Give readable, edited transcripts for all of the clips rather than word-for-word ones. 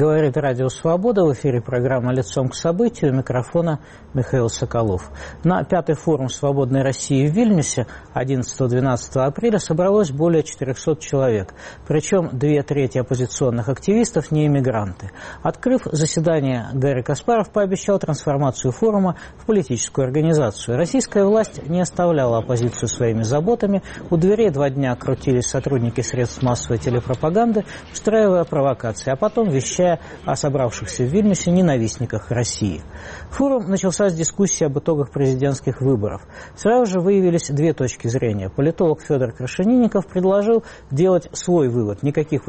Говорит Радио Свобода. В эфире программа «Лицом к событию». У микрофона Михаил Соколов. На 5-й форум «Свободной России» в Вильнюсе 11-12 апреля собралось более 400 человек. Причем 2/3 оппозиционных активистов не иммигранты. Открыв заседание, Гарри Каспаров пообещал трансформацию форума в политическую организацию. Российская власть не оставляла оппозицию своими заботами. У дверей 2 дня крутились сотрудники средств массовой телепропаганды, устраивая провокации, а потом вещая о собравшихся в Вильнюсе ненавистниках России. Форум начался с дискуссии об итогах президентских выборов. Сразу же выявились 2 точки зрения. Политолог Федор Крашенинников предложил делать свой вывод. Никаких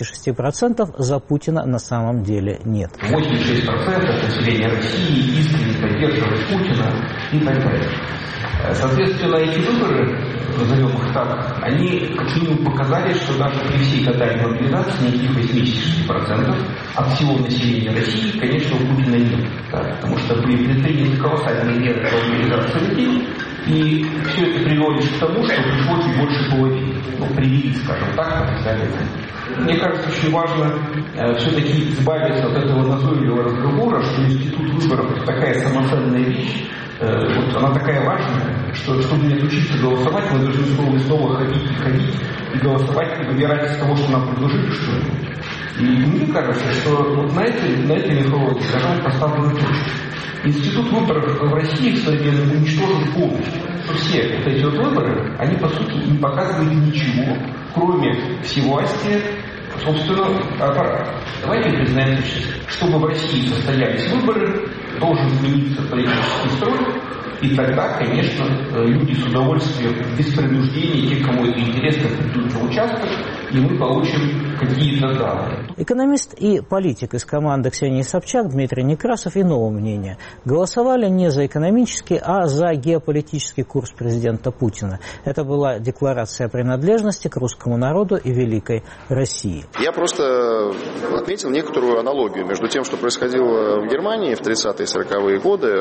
86% за Путина на самом деле нет. 86% населения России искренне поддерживает Путина и так далее. Соответственно, эти выборы, назовем их так, они как минимум показали, что даже при всей тотальной мобилизации никаких 86% от всего населения России, конечно, у Путина нет. Да, потому что были предприняты колоссальные меры по мобилизации людей, и все это привело лишь к тому, что пришло чуть больше половины. Привели, скажем так, потенциально. Мне кажется, очень важно все-таки избавиться от этого назойливого разговора, что институт выборов – такая самоценная вещь, она такая важная, что чтобы не отучиться голосовать, мы должны снова и снова ходить и голосовать, и выбирать из того, что нам предложили, что-нибудь. И мне кажется, что вот на этой мифологии должна поставлена точка. Институт выборов в России, кстати, уничтожен полностью. Все вот эти вот выборы, они по сути не показывают ничего, кроме всевластия собственного аппарата. Давайте признаем честно, чтобы в России состоялись выборы, должен измениться политический строй, и тогда, конечно, люди с удовольствием, без принуждения, те, кому это интересно, придут на участок, и мы получим какие-то данные. Экономист и политик из команды Ксении Собчак Дмитрий Некрасов иного мнения. Голосовали не за экономический, а за геополитический курс президента Путина. Это была декларация принадлежности к русскому народу и великой России. Я просто отметил некоторую аналогию между тем, что происходило в Германии в 30-е и 40-е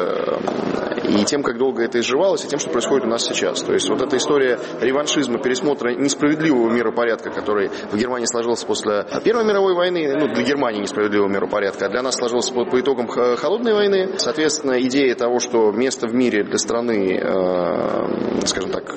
годы, и тем, как долго это изживалось, и тем, что происходит у нас сейчас. То есть вот эта история реваншизма, пересмотра несправедливого миропорядка, который в Германии сложился после Первой мировой войны, для Германии несправедливого миропорядка, а для нас сложился по итогам Холодной войны. Соответственно, идея того, что место в мире для страны, скажем так,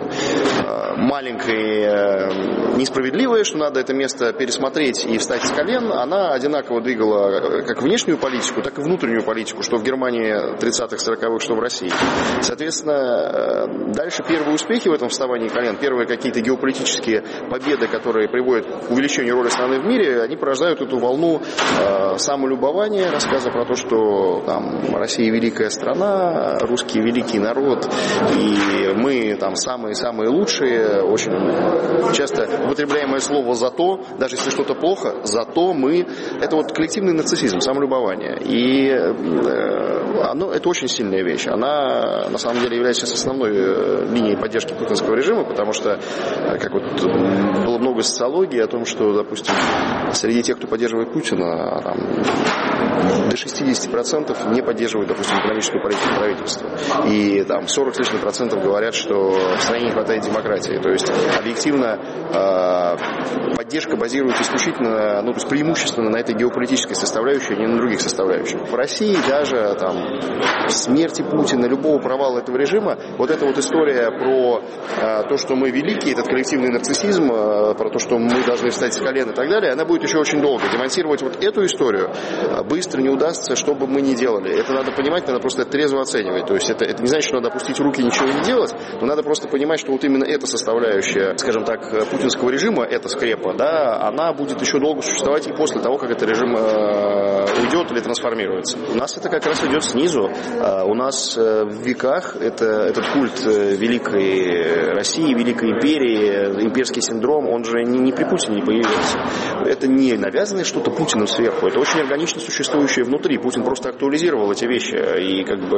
маленькое, несправедливое, что надо это место пересмотреть и встать с колен, она одинаково двигала как внешнюю политику, так и внутреннюю политику, что в Германии 30-х, 40-х, что в России. Соответственно, дальше первые успехи в этом вставании колен, первые какие-то геополитические победы, которые приводят к увеличению роли страны в мире, они порождают эту волну самолюбования, рассказа про то, что там Россия великая страна, русский великий народ, и мы там самые лучшие. Очень часто употребляемое слово «зато», даже если что-то плохо, зато мы, это вот коллективный нарциссизм, самолюбование. И это очень сильная вещь. Она на самом деле является сейчас основной линией поддержки путинского режима, потому что, как вот было много социологии о том, что, допустим, среди тех, кто поддерживает Путина, до 60% не поддерживают, допустим, экономическую политику правительства. И там 40 с лишним процентов говорят, что в стране не хватает демократии. То есть объективно поддержка базируется исключительно, то есть преимущественно на этой геополитической составляющей, а не на других составляющих. В России даже смерти Путина, любого провала этого режима, вот эта вот история про то, что мы великие, этот коллективный нарциссизм, про то, что мы должны встать с колен и так далее, она будет еще очень долго. Демонтировать вот эту историю быстро не удастся, что бы мы ни делали. Это надо понимать, надо просто трезво оценивать. То есть это не значит, что надо опустить руки и ничего не делать, но надо просто понимать, что вот именно эта составляющая, скажем так, путинского режима, эта скрепа, она будет еще долго существовать и после того, как этот режим уйдет или трансформируется. У нас это как раз идет снизу. У нас в веках этот культ великой России, великой империи, имперский синдром, он же не при Путине не появился. Это не навязанное что-то Путиным сверху, это очень органично существующее внутри. Путин просто актуализировал эти вещи, и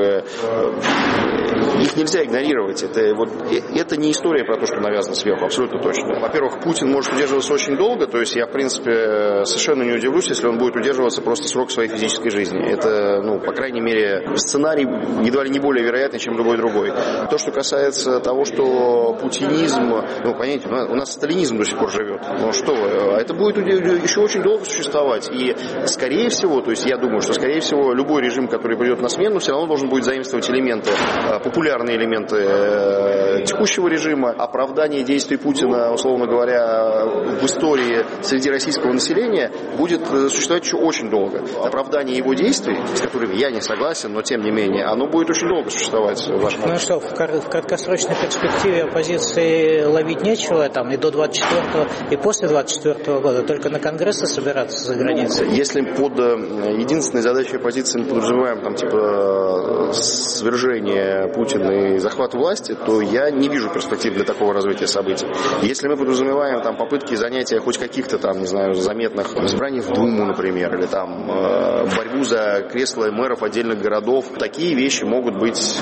их нельзя игнорировать. Это не история про то, что навязано сверху, абсолютно точно. Во-первых, Путин может удерживаться очень долго, то есть я, в принципе, совершенно не удивлюсь, если он будет удерживаться просто срок своей физической жизни. Это, по крайней мере, сценарий едва ли не более вероятный, чем любой другой. То, что касается того, что путинизм, понимаете, у нас сталинизм до сих пор живет. Ну что вы, это будет еще очень долго существовать. И, скорее всего, то есть я думаю, что, скорее всего, любой режим, который придет на смену, все равно должен будет заимствовать элементы, популярные элементы текущего режима. Оправдание действий Путина, условно говоря, в истории среди российского населения будет существовать еще очень долго. Оправдание его действий, с которыми я не согласен, но тем не менее, оно будет очень долго существовать в вашем Ну что, в краткосрочной перспективе оппозиции ловить нечего, там и до 24-го, и после 24-го года, только на конгрессы собираться за границей? Если под единственной задачей оппозиции мы подразумеваем там типа свержение Путина и захват власти, то я не вижу перспектив для такого развития событий. Если мы подразумеваем там попытки занятия хоть каких-то там, не знаю, заметных избраний в Думу, например, или там борьбу за кресло мэров отдельных городов, такие вещи могут быть,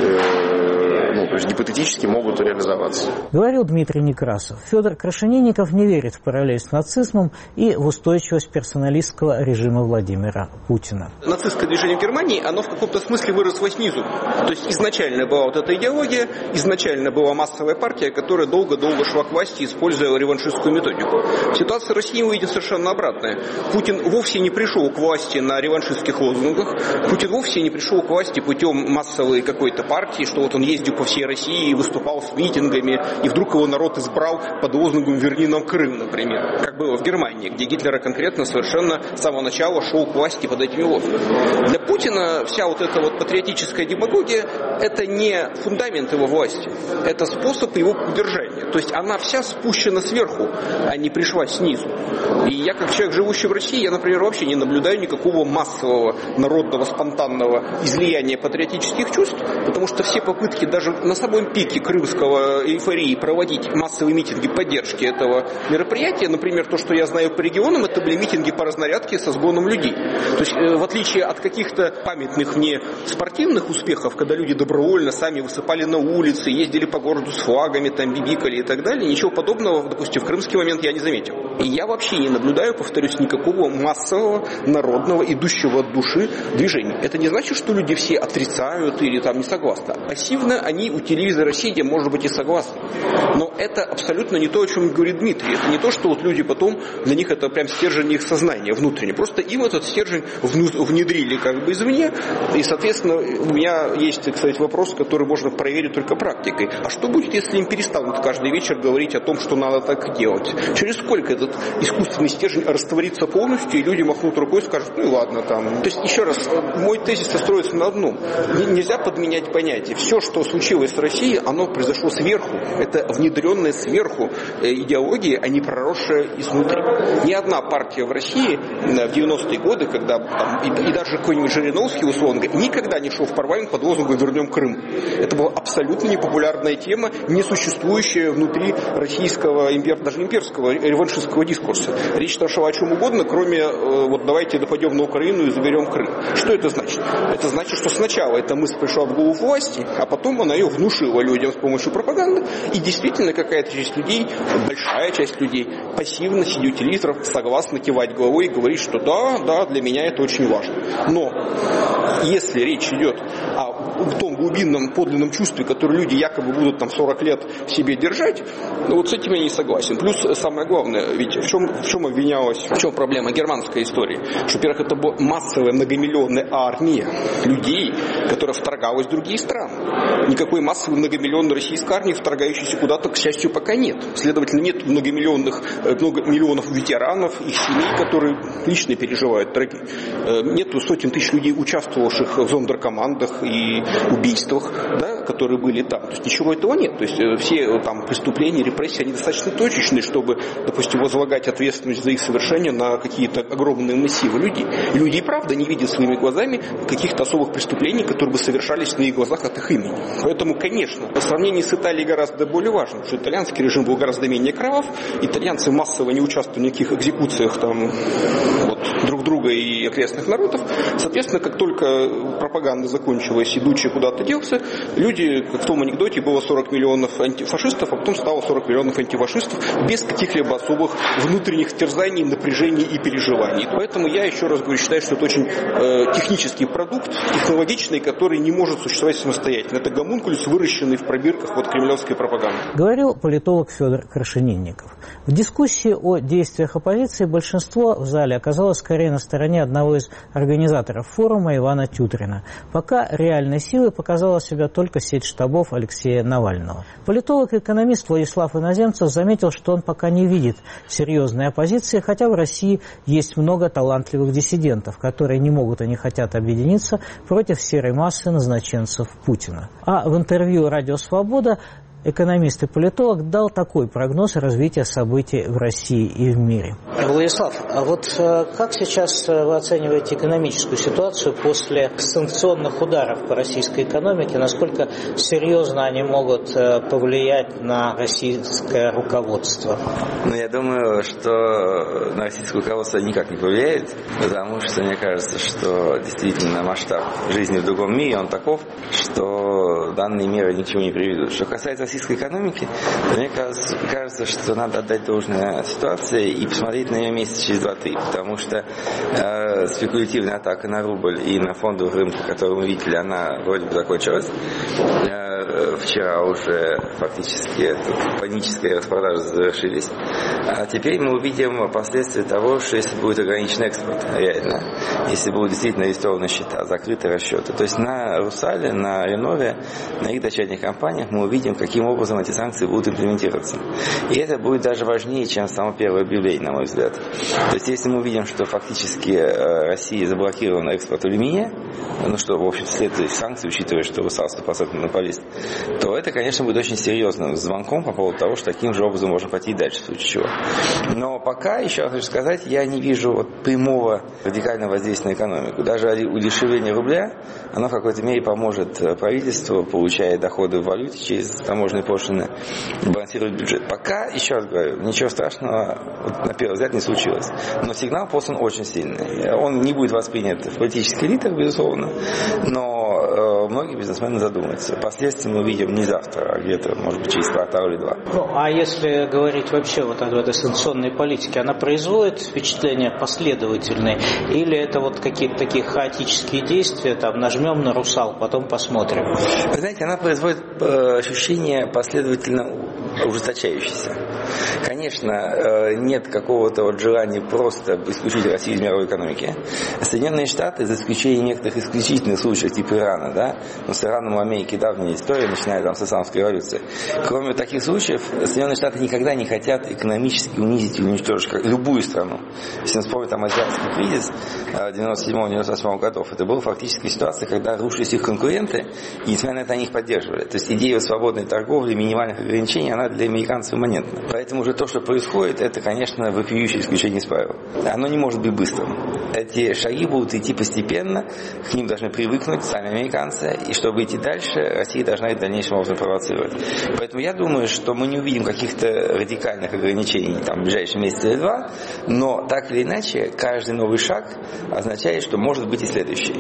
то есть гипотетически могут реализоваться. Говорил Дмитрий Некрасов. Федор Крашенинников не верит в параллель с нацизмом и в устойчивость персоналистского режима Владимира Путина. Нацистское движение в Германии, оно в каком-то смысле выросло снизу. То есть изначально была вот эта идеология, изначально была массовая партия, которая долго-долго шла к власти, используя реваншистскую методику. Ситуация в России, мы видим, совершенно обратная. Путин вовсе не пришел к власти на реваншистских лозунгах, Путин вовсе не пришел к власти путем массовой какой-то партии, что вот он ездил по всей России и выступал с митингами, и вдруг его народ избрал под лозунгом «Верни нам Крым», например, как было в Германии, где Гитлер конкретно совершенно с самого начала шел к власти под этими лозунгами. Для Путина вся вот эта вот патриотическая демагогия – это не фундамент его власти, это способ его удержания. То есть она вся спущена сверху, а не пришла снизу. И я, как человек, живущий в России, я, например, вообще не наблюдаю никакого массового, народного, спонтанного излияния патриотических чувств, потому что все попытки даже на самом пике крымского эйфории проводить массовые митинги поддержки этого мероприятия, например, то, что я знаю по регионам, это были митинги по разнарядке со сгоном людей. То есть, в отличие от каких-то памятных мне спортивных успехов, когда люди добровольно сами высыпали на улицы, ездили по городу с флагами, там бибикали и так далее, ничего подобного, допустим, в крымский момент я не заметил. И я вообще не наблюдаю, повторюсь, никакого массового, народного, идущего от души движения. Это не значит, что люди все отрицают или там не согласны. Пассивно они у телевизора сидя, может быть, и согласны. Но это абсолютно не то, о чем говорит Дмитрий. Это не то, что вот люди потом, для них это прям стержень их сознания внутренне. Просто им этот стержень внедрили как бы извне. И, соответственно, у меня есть, кстати, вопрос, который можно проверить только практикой. А что будет, если им перестанут каждый вечер говорить о том, что надо так делать? Через сколько этот искусственный стержень растворится полностью, и люди махнут рукой и скажут, ну и ладно там. То есть, еще раз, мой тезис строится на одном. Нельзя подменять понятие. Все, что случилось с Россией, оно произошло сверху. Это внедренная сверху идеология, а не проросшая изнутри. Ни одна партия в России в 90-е годы, когда там, и даже какой-нибудь Жириновский, условно говоря, никогда не шел в парламент под лозунгом «Вернем Крым». Это была абсолютно непопулярная тема, не существующая внутри российского, даже имперского реваншистского дискурса. Речь шла о чем угодно, кроме вот давайте нападем на Украину и заберем Крым. Что это значит? Это значит, что сначала эта мысль пришла в голову власти, а потом она ее внушила людям с помощью пропаганды, и действительно какая-то часть людей, большая часть людей, пассивно, сидя у телевизоров, согласна кивать головой и говорить, что да, для меня это очень важно. Но если речь идет о том глубинном, подлинном чувстве, которое люди якобы будут там 40 лет в себе держать, вот с этим я не согласен. Плюс самое главное, ведь в чем обвинялась, в чем проблема германской истории? Что, во-первых, это была массовая многомиллионная армия людей, которая вторгалась в другие страны. Никакой массовой многомиллионной российской армии, вторгающейся куда-то, к счастью, пока нет. Следовательно, нет много миллионов ветеранов, их семей, которые лично переживают трагедию. Нету сотен тысяч людей, участвовавших в зондеркомандах и убийствах, да, которые были там. То есть ничего этого нет. То есть все там преступления, репрессии, они достаточно точечные, чтобы, допустим, возлагать ответственность за их совершение на какие-то огромные массивы людей. И люди и правда не видят своими глазами каких-то особых преступлений, которые бы совершались на их глазах от их имени. Поэтому, конечно, по сравнению с Италией гораздо более важно, потому что итальянский режим был гораздо менее кровав, итальянцы массово не участвовали в никаких экзекуциях там, друг друга и окрестных народов. Соответственно, как только пропаганда закончилась и Дуччи куда-то делся, люди, как в том анекдоте, было 40 миллионов фашистов, а потом стало 40 миллионов антифашистов без каких-либо особых внутренних терзаний, напряжений и переживаний. Поэтому я, еще раз говорю, считаю, что это очень технический продукт, технологичный, который не может существовать самостоятельно. Это гомункулус, выращенный в пробирках кремлевской пропаганды. Говорил политолог Федор Крашенинников. В дискуссии о действиях оппозиции большинство в зале оказалось скорее на стороне одного из организаторов форума Ивана Тютрина. Пока реальной силой показала себя только сеть штабов Алексея Навального. Политолог и экономист Владислав Иноземцев заметил, что он пока не видит серьезной оппозиции, хотя в России есть много талантливых диссидентов, которые не могут и не хотят объединиться против серой массы назначенцев Путина. А в интервью «Радио Свобода» экономист и политолог дал такой прогноз развития событий в России и в мире. Владислав, а вот как сейчас вы оцениваете экономическую ситуацию после санкционных ударов по российской экономике? Насколько серьезно они могут повлиять на российское руководство? Я думаю, что на российское руководство никак не повлияет, потому что мне кажется, что действительно масштаб жизни в другом мире, он таков, что данные меры ни к чему не приведут. Что касается российской экономики, то мне кажется, что надо отдать должное ситуации и посмотреть на нее месяца через 2-3, потому что спекулятивная атака на рубль и на фондовый рынок, которую мы видели, она вроде бы закончилась. Вчера уже фактически панические распродажи завершились. А теперь мы увидим последствия того, что если будет ограничен экспорт, реально, если будут действительно арестованы счета, закрыты расчеты. То есть на Русале, на Ренове, на их дочерних компаниях мы увидим, каким образом эти санкции будут имплементироваться. И это будет даже важнее, чем само первое объявление, на мой взгляд. То есть если мы увидим, что фактически Россия заблокирована экспорт алюминия, что, в общем, следует санкции, учитывая, что Русал 100% монополист, то это, конечно, будет очень серьезным звонком по поводу того, что таким же образом можно пойти дальше, в случае чего. Но пока, еще раз хочу сказать, я не вижу прямого радикального воздействия на экономику. Даже удешевление рубля, оно в какой-то мере поможет правительству, получая доходы в валюте через таможенные пошлины, балансировать бюджет. Пока, еще раз говорю, ничего страшного, на первый взгляд, не случилось. Но сигнал послан очень сильный. Он не будет воспринят в политических элитах, безусловно, но многие бизнесмены задумаются. Последствия мы увидим не завтра, а где-то, может быть, через квартал или два. А если говорить вообще об этой санкционной политике, она производит впечатление последовательное, или это какие-то такие хаотические действия, нажмем на Русал, потом посмотрим? Вы знаете, она производит ощущение последовательно ужесточающееся. Конечно, нет какого-то желания просто исключить Россию из мировой экономики. Соединенные Штаты, за исключением некоторых исключительных случаев, типа Ирана, да, но с Ираном у Америки давняя история, начиная с Исламской революции. Кроме таких случаев, Соединенные Штаты никогда не хотят экономически унизить и уничтожить любую страну. Если мы вспомним азиатский кризис 97-98 годов, это была фактически ситуация, когда рушились их конкуренты, и несмотря на это они их поддерживали. То есть идея свободной торговли, минимальных ограничений, она для американцев имманентна. Поэтому уже то, что происходит, это, конечно, вопиющее исключение из правил. Оно не может быть быстрым. Эти шаги будут идти постепенно, к ним должны привыкнуть сами американцы, и чтобы идти дальше, Россия должна их в дальнейшем образом провоцировать. Поэтому я думаю, что мы не увидим каких-то радикальных ограничений в ближайшие месяцы или два, но так или иначе, каждый новый шаг означает, что может быть и следующий.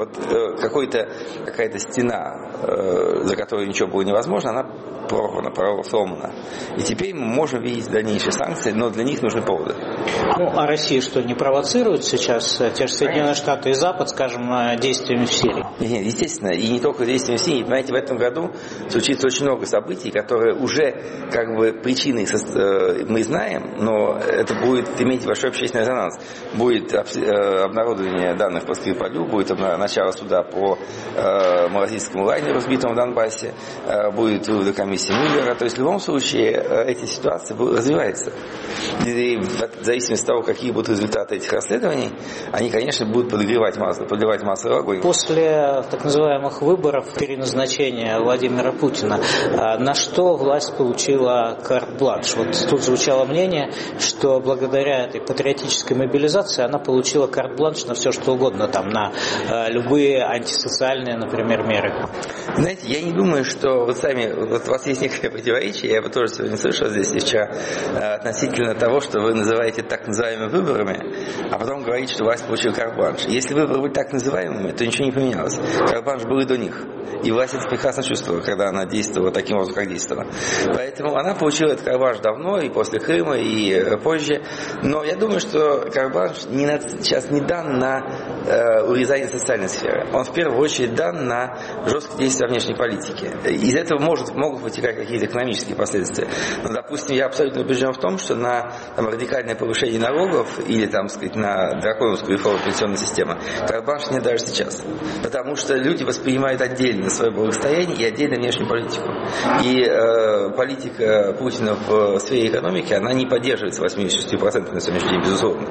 Какая-то стена, за которой ничего было невозможно, она сломана. И теперь мы можем видеть дальнейшие санкции, но для них нужны поводы. А Россия что, не провоцирует сейчас те же Соединенные Штаты и Запад, скажем, действиями в Сирии? Нет, естественно, и не только действиями в Сирии. Понимаете, в этом году случится очень много событий, которые уже причины мы знаем, но это будет иметь большой общественный резонанс. Будет обнародование данных по Скрипалю, будет начало суда по малазийскому лайнеру, сбитому в Донбассе, будет вывод комиссии Мюллера. То есть в любом случае эти ситуации развиваются. И в зависимости от того, какие будут результаты этих расследований, они, конечно, будут подогревать масло в огонь. После так называемых выборов, переназначения Владимира Путина, на что власть получила карт-бланш? Тут звучало мнение, что благодаря этой патриотической мобилизации она получила карт-бланш на все, что угодно, на любые антисоциальные, например, меры. Знаете, я не думаю, что у вас есть некое противоречие, я тоже сегодня слышал здесь и вчера, относительно того, что вы называете так называемыми выборами, а потом говорите говорить, что власть получила карт-бланш. Если выборы были так называемыми, то ничего не поменялось. Карт-бланш был и до них. И власть это прекрасно чувствовала, когда она действовала таким образом, как действовала. Поэтому она получила этот карт-бланш давно, и после Крыма, и позже. Но я думаю, что карт-бланш сейчас не дан на урезание социальной сферы. Он в первую очередь дан на жесткие действия внешней политики. Из этого могут вытекать какие-то экономические последствия. Но, допустим, я абсолютно убежден в том, что на радикальное повышение налогов или, сказать, на драконовскую реформу пенсионной системы карт-бланш нет даже сейчас. Потому что люди воспринимают отдельно свое благосостояние и отдельно внешнюю политику. И политика Путина в сфере экономики, она не поддерживается 86% на сегодняшний день, безусловно.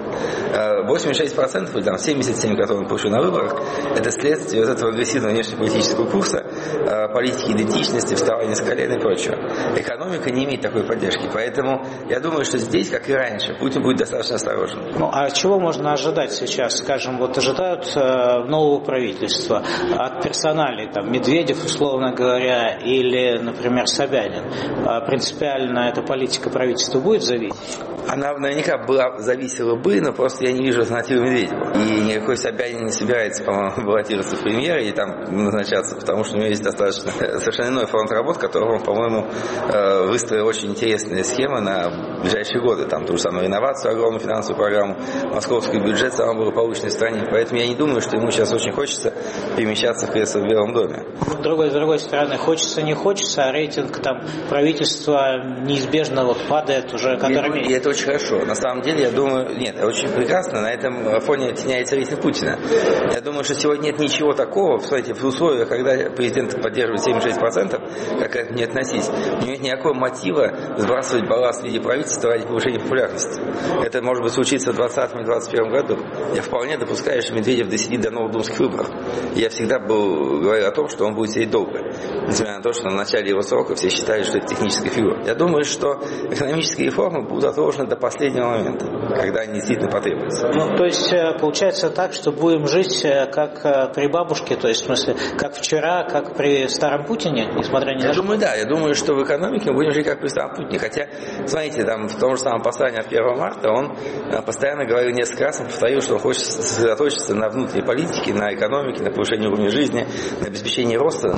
86% или 77%, которые он получил на выборах, это следствие вот этого агрессивного внешнеполитического курса, политики идентичности, вставания с колен и прочего. Экономика не имеет такой поддержки. Поэтому я думаю, что здесь, как и раньше, Путин будет достаточно осторожен. А чего можно ожидать сейчас? Скажем, ожидают нового правительства от персоналей, Медведев, условно говоря, или, например, Собянин. Принципиально эта политика правительства будет зависеть? Она наверняка зависела бы, но просто я не вижу альтернативы Медведеву. И никакой Собянин не собирается, по-моему, баллотироваться в премьеры и назначаться, потому что у него есть достаточно совершенно иной фронт работ, которого он, по-моему, выстроил очень интересные схемы на ближайшие годы. Ту же самую инновацию, огромную финансовую программу, московский бюджет самый благополучный в стране. Поэтому я не думаю, что ему сейчас очень хочется перемещаться в кресло в Белом доме. С другой стороны, хочется, не хочется, а рейтинг правительства неизбежно падает уже который месяц. И это очень хорошо. На самом деле, я думаю, нет, очень прекрасно. На этом фоне оттеняется рейтинг Путина. Я думаю, что сегодня нет ничего такого, смотрите, в условиях, когда президент поддерживает 76%, как к этому не относись, у него нет никакого мотива сбрасывать балласт в виде правительства ради повышения популярности. Это, может быть, случится в 2020 или 2021 году. Я вполне допускаю, что Медведев досидит до новых думских выборов. Я всегда говорил о том, что он будет сидеть долго. Несмотря на то, что на начале его срока все считали, что это техническая фигура. Я думаю, что экономические реформы будут отложены до последнего момента, когда они действительно потребуются. То есть получается так, что будем жить как при бабушке, то есть в смысле, как вчера, как при старом Путине, несмотря ни на что? Я думаю, что в экономике мы будем жить как при старом Путине. Хотя, смотрите, в том же самом послании от 1 марта он постоянно говорил несколько раз, он повторил, что он хочет сосредоточиться на внутренней политике, на экономике, на повышении уровня жизни, на обеспечении роста.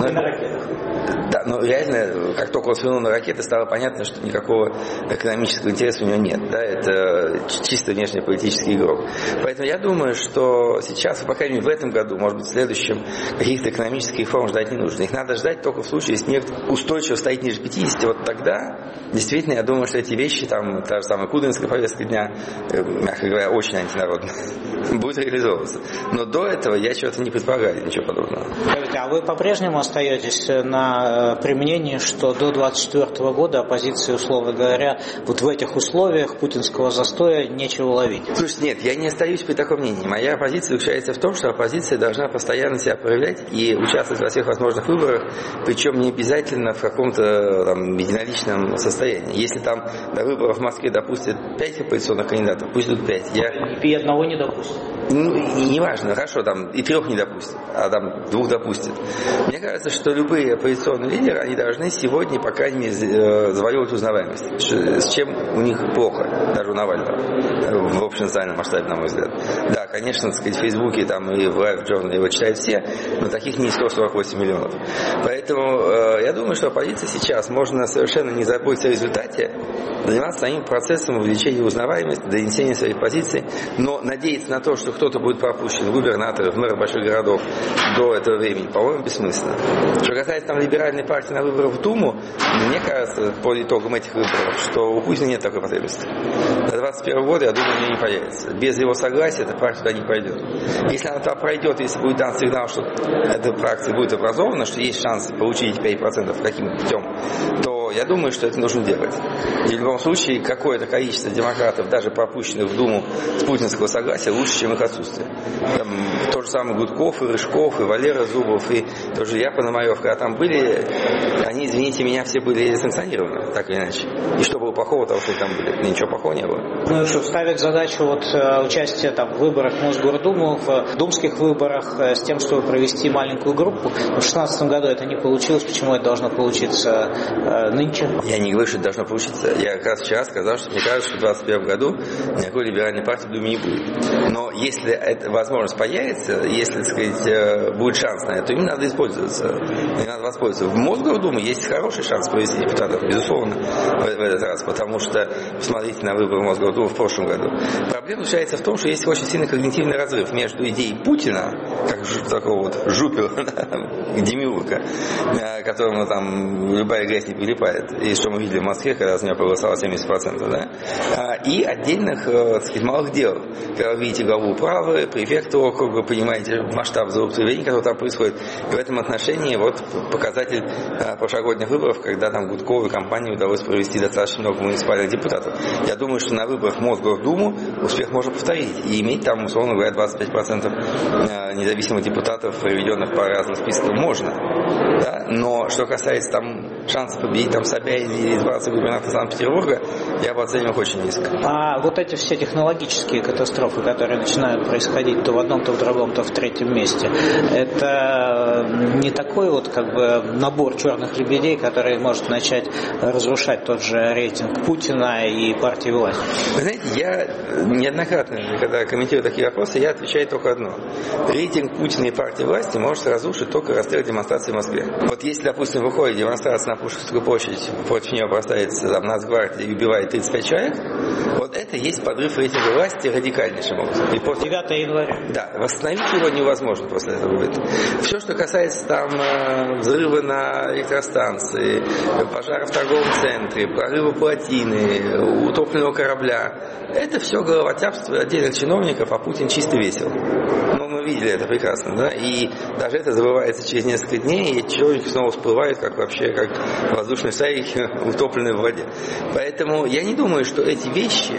Да, но реально, как только он свернул на ракеты, стало понятно, что никакого экономического интереса у него нет. Да, это чисто внешнеполитический игрок. Поэтому я думаю, что сейчас, по крайней мере, в этом году, может быть, в следующем, каких-то экономических реформ ждать не нужно. Их надо ждать только в случае, если нефть устойчиво стоит ниже 50. Вот тогда, действительно, я думаю, что эти вещи, та же самая кудринская повестка дня, мягко говоря, очень антинародная, будет реализовываться. Но до этого я чего-то не предполагаю, ничего подобного. А вы по-прежнему остаетесь на применении, что до 2024 года оппозиции, условно говоря, вот в этих условиях путинского застоя нечего ловить? Слушайте, нет, я не остаюсь при таком мнении. Моя позиция заключается в том, что оппозиция должна постоянно себя проявлять и участвовать во всех возможных выборах, причем не обязательно в каком-то единоличном состоянии. Если до выборов в Москве допустят 5 оппозиционных кандидатов, пусть идут 5. И одного не допустят. Не важно, хорошо, и 3 не допустят, а 2 допустят. Мне кажется, что любые оппозиционные лидеры, они должны сегодня, по крайней мере, завоевывать узнаваемость. С чем у них плохо, даже у Навального, в общенациональном масштабе, на мой взгляд. Да, конечно, в Фейсбуке и в Live Journal его читают все, но таких не 148 миллионов. Поэтому я думаю, что оппозиция сейчас можно совершенно не заботиться о результате, заниматься самим процессом увеличения узнаваемости, донесения своих позиций, но надеяться на то, что кто-то будет пропущен в губернаторы, в мэры больших городов до этого времени, по-моему, бессмысленно. Что касается либеральной партии на выборах в Думу, мне кажется, по итогам этих выборов, что у Путина нет такой потребности. До 2021 года, я думаю, у него не появится. Без его согласия эта партия туда не пройдет. Если она туда пройдет, если будет дан сигнал, что эта фракция будет образована, что есть шанс получить 5% каким-то путем, то я думаю, что это нужно делать. И в любом случае, какое-то количество демократов, даже пропущенных в Думу с путинского согласия, лучше, чем их отсутствие. То же самое Гудков, и Рыжков, и Валера Зубов, и тоже я, Пономарев, когда там были, они, извините меня, все были санкционированы, так или иначе. И что было плохого того, что там были? Ничего плохого не было. Ну и что, ставить задачу участия в выборах в Мосгордуму, в думских выборах с тем, чтобы провести маленькую группу. В 2016 году это не получилось. Почему это должно получиться нынче? Я не говорю, что это должно получиться. Я как раз вчера сказал, что мне кажется, что в 2021 году никакой либеральной партии в Думе не будет. Но если эта возможность появится, если, так сказать, будет шанс на это, то им надо использоваться. И надо воспользоваться. В Мосгордуму есть хороший шанс провести депутатов, безусловно, в этот раз. Потому что, посмотрите на выборы Мосгордумы в прошлом году. Проблема заключается в том, что есть очень сильный когнитивный разрыв между идеей Путина, как такого вот жупила, демиурга, которому там любая грязь не прилипает, и что мы видели в Москве, когда за него проголосовало 70%, да? И отдельных, так сказать, малых дел. Когда вы видите главу управы, префекта округа, понимаете масштаб злоупотреблений, который там происходит. И в этом отношении вот показатель прошлогодних выборов, когда там Гудковой компании удалось провести достаточно много муниципальных депутатов. Я думаю, что на выборах в Мосгордуму успех можно повторить и иметь там, условно говоря, 25% независимых депутатов, проведенных по разным спискам, можно. Да? Но что касается там шансов победить там Собянина или избраться губернатора Санкт-Петербурга, я бы оценил очень низко. А вот эти все технологические катастрофы, которые начинают происходить то в одном, то в другом, то в третьем месте, это не такой вот как бы набор черных лебедей, который может начать разрушать тот же рейтинг Путина и партии власти? Вы знаете, я неоднократно, когда комментирую такие вопросы, я отвечаю только одно. Рейтинг Путина и партии власти может разрушить только расстрел демонстрации в Москве. Вот если, допустим, выходит демонстрация на Пушкинскую площадь, против нее поставится там Нацгвардия и убивает 35 человек, вот это есть подрыв рейтинга власти радикальнейшим образом. И после... 9 января. Да, восстановить его невозможно после этого будет. Все, что касается там взрыва на электростанции, пожара в торговом центре, прорыва плотины, утопленного корабля, это все головотяпство отдельных чиновников, а Путин чисто весел. Но мы видели это прекрасно, да, и даже это забывается через несколько дней, и эти чиновники снова всплывают, как вообще, как воздушные шарики, утопленные в воде. Поэтому я не думаю, что эти вещи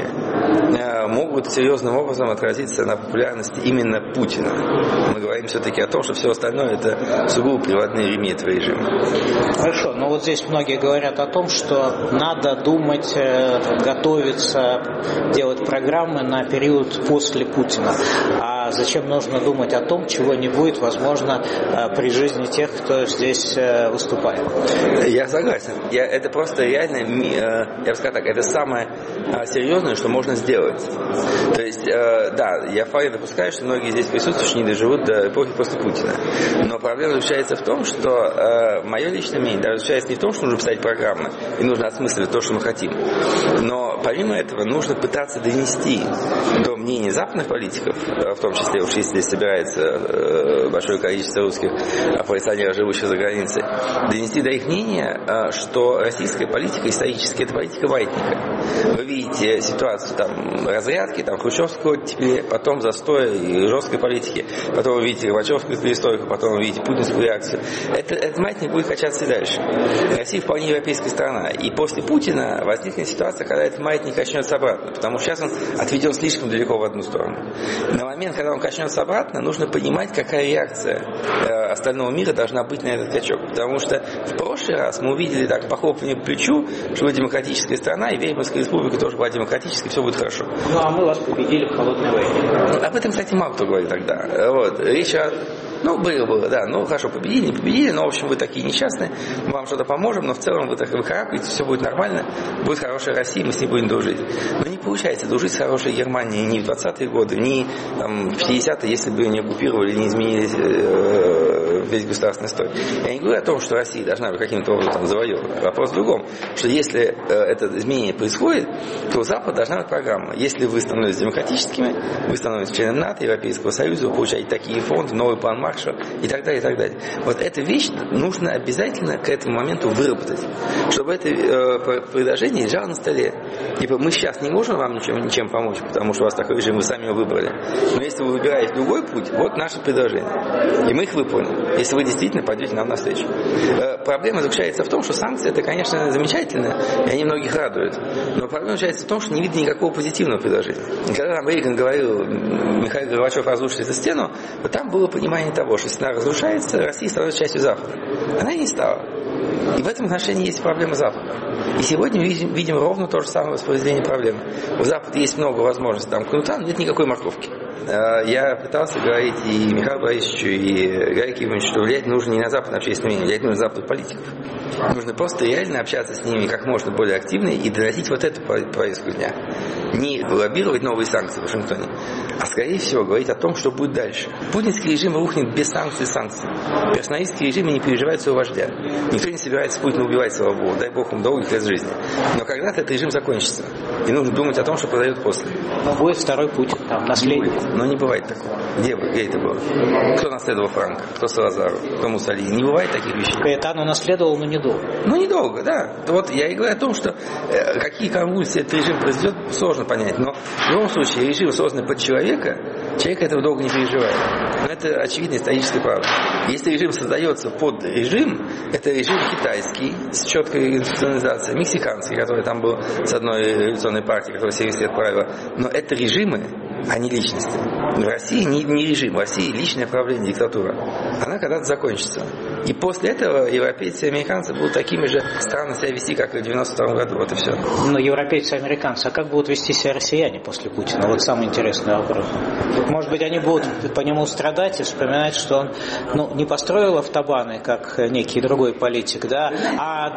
могут серьезным образом отразиться на популярности именно Путина. Мы говорим все-таки о том, что все остальное это сугубо приватные ремни этого режима. Хорошо, но вот здесь многие говорят о том, что надо думать, готовиться, делать программы на период после Путина. А зачем нужно думать о том, чего не будет, возможно, при жизни тех, кто здесь выступает? Я согласен. Это просто реально, я бы сказал так, это самое серьезное, что можно сделать. То есть, да, я вполне допускаю, что многие здесь присутствующие не доживут до эпохи после Путина. Но проблема заключается в том, что мое личное мнение даже заключается не в том, что нужно писать программы и нужно осмысливать то, что мы хотим. Но помимо этого нужно пытаться донести до мнения западных политиков, в том числе уж если собирается большое количество русских оппозиционеров, живущих за границей, донести до их мнения, что российская политика исторически это политика маятника. Вы видите ситуацию там разрядки, там хрущевского оттепели, потом застоя и жесткой политики, потом вы видите Горбачевскую перестройку, потом вы видите путинскую реакцию. Этот маятник будет качаться и дальше. Россия вполне европейская страна. И после Путина возникнет ситуация, когда этот маятник качнется обратно, потому что сейчас он отведен слишком далеко в одну сторону. На момент, когда он качнется обратно, нужно понимать, какая реакция остального мира должна быть на этот скачок. Потому что в прошлый раз мы увидели так похлопывание по плечу, что вы демократическая страна, и Веймарская республика тоже была демократической, все будет хорошо. Ну, а мы вас победили в холодной войне. Об этом, кстати, мало кто говорит тогда. Вот. Речь о... было, да. Хорошо, победили, не победили, но, в общем, вы такие несчастные, мы вам что-то поможем, но в целом вы так выкарабкаетесь, все будет нормально, будет хорошая Россия, мы с ней будем дружить. Но не получается дружить с хорошей Германией ни в 20-е годы, ни там, в 50-е, если бы ее не оккупировали, не изменили весь государственный строй. Я не говорю о том, что Россия должна быть каким-то образом завоевана. Вопрос в другом, что если это изменение происходит, то у Запада должна быть программа. Если вы становитесь демократическими, вы становитесь членом НАТО, Европейского Союза, вы получаете такие фонды, новый план Маршалла и так далее, и так далее. Вот эту вещь нужно обязательно к этому моменту выработать, чтобы это предложение лежало на столе. Типа, мы сейчас не можем вам ничем помочь, потому что у вас такой режим, вы сами его выбрали. Но если вы выбираете другой путь, вот наше предложение. И мы их выполним, если вы действительно пойдете нам навстречу. Проблема заключается в том, что санкции, это, конечно, замечательно, и они многих радуют. Но проблема заключается в том, что не видно никакого позитивного предложения. И когда нам Рейган говорил, Михаил Горбачев разрушит эту стену, то там было понимание того, что стена разрушается, Россия становится частью Запада. Она не стала. И в этом отношении есть проблема Запада. И сегодня мы видим ровно то же самое воспроизведение проблемы. У Запада есть много возможностей там кнута, но нет никакой морковки. я пытался говорить и Михаилу Борисовичу, и Гарри Кимовичу, что влиять нужно не на западное общественное мнение, влиять нужно на западных политиков. Нужно просто реально общаться с ними как можно более активно и доносить вот эту повестку дня. Не лоббировать новые санкции в Вашингтоне, а скорее всего говорить о том, что будет дальше. Путинский режим рухнет без санкций. Персоналистские режимы не переживают своего вождя. Никто не собирается Путина убивать, слава богу, дай бог им долгих лет жизни. Но когда-то этот режим закончится. И нужно думать о том, что произойдет после. Но будет второй Путин, там, наследник. Но не бывает такого. Где это было? Кто наследовал Франко? Кто Салазару? Кто Муссолини? Не бывает таких вещей. Это оно наследовало, но недолго. Ну, недолго, да. Вот я и говорю о том, что какие конвульсии этот режим произведет, сложно понять. Но в любом случае, режим, созданный под человека, человек этого долго не переживает. Но это очевидная историческая правда. Если режим создается под режим, это режим китайский, с четкой институционализацией, мексиканский, который там был с одной революционной партией, которая 70 лет правила. Но это режимы, а не личности. В России не режим, в России личное правление, диктатура. Она когда-то закончится. И после этого европейцы и американцы будут такими же странно себя вести, как и в 92 году. Вот и все. Но европейцы и американцы, а как будут вести себя россияне после Путина? Вот самый интересный вопрос. Может быть, они будут по нему страдать и вспоминать, что он не построил автобаны, как некий другой политик, да, а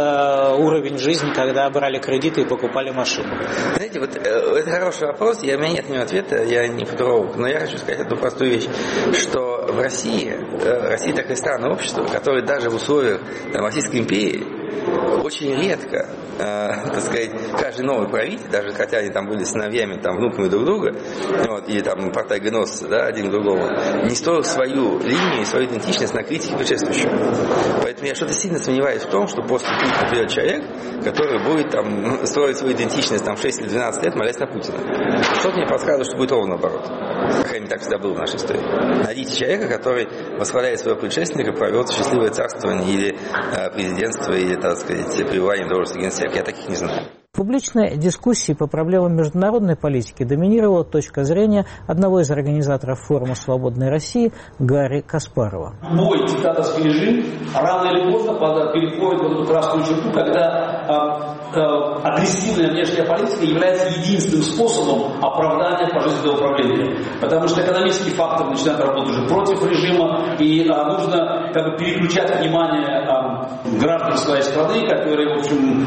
дал уровень жизни, когда брали кредиты и покупали машину. Знаете, вот это хороший вопрос, у меня нет на него ответа, я не футуролог, но я хочу сказать одну простую вещь, что в Россия такое странное общество, которое даже в условиях Российской империи очень редко, так сказать, каждый новый правитель, даже хотя они там были сыновьями, там, внуками друг друга, или там протагоносцы, да, один другого, не строил свою линию и свою идентичность на критике предшествующего. Поэтому я что-то сильно сомневаюсь в том, что после Путина придет человек, который будет там строить свою идентичность там 6 или 12 лет, молясь на Путина. Что-то мне подсказывает, что будет ровно наоборот. По крайней мере, так всегда было в нашей истории. Найдите человека, который восхваляет своего предшественника, провел счастливое царствование или президентство, или, так сказать, пребывание в должности генсека. Я таких не знаю. В публичной дискуссии по проблемам международной политики доминировала точка зрения одного из организаторов форума «Свободной России» Гарри Каспарова. Любой диктаторский режим рано или поздно переходит в эту красную черту, когда агрессивная внешняя политика является единственным способом оправдания пожизненного управления. Потому что экономический фактор начинает работать уже против режима, и нужно переключать внимание граждан своей страны, которые, в общем,